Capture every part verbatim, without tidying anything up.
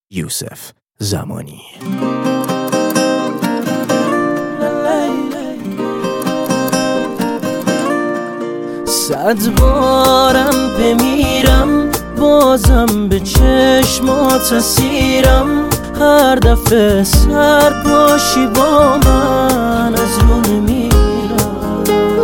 یوسف زمانی. صد بارم بمیرم بازم به چشمات اسیرم، هر دفعه سر باشی با من از رو نمیرم.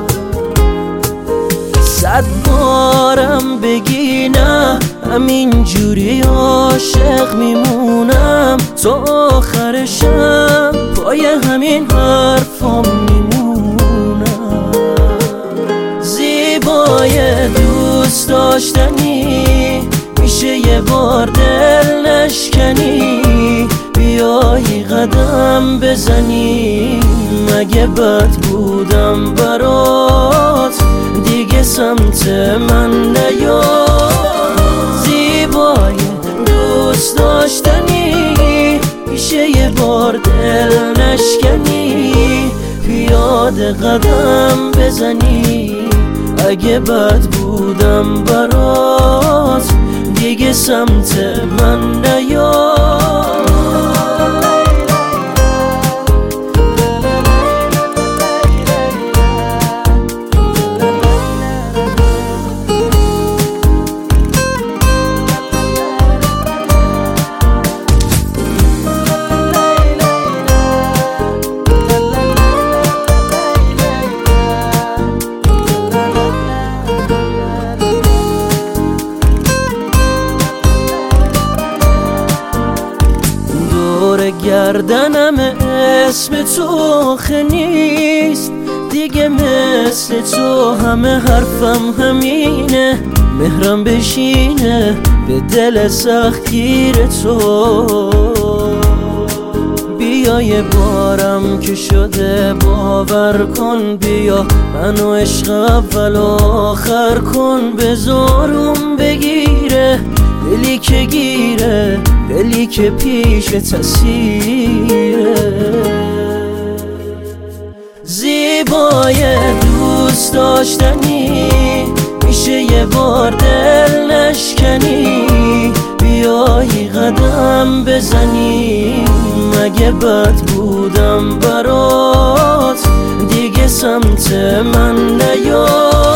صد بارم بگی نه همین جوری عاشق میمونم، تا آخرشم پای همین حرفام میمونم. زیبای دوست داشتنی میشه یه بار دل نشکنی، بیایی قدم بزنی، مگه بد بودم برات دیگه سمت من نیا. زیبای دوست داشتنی میشه یه بار دل نشکنی، پیاده قدم بزنی، اگه بد بودم برات دیگه سمت من نیا. گردنم اسم تو آخه نیست دیگه، مثل تو همه حرفم همینه، مهرم بشینه به دل سختگیر تو. بیا یه بارم که شده باور کن، بیا منو عشق اول آخر کن، بذارم بگیره دلی که گیره، دلی که پیش تسیره. زیبای دوست داشتنی میشه یه بار دل نشکنی، بیایی قدم بزنی، مگه بد بودم برات دیگه سمت من نیا.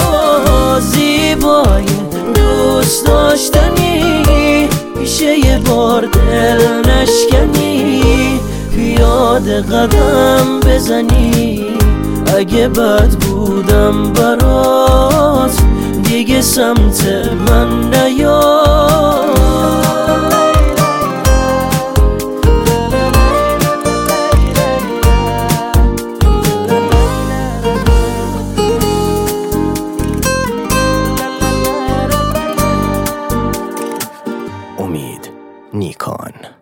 زیبای دوست داشتنی میشه یه بار دل نشکنی، پیاده قدم بزنی، اگه بد بودم برات دیگه سمت من نیا. امید نیکان.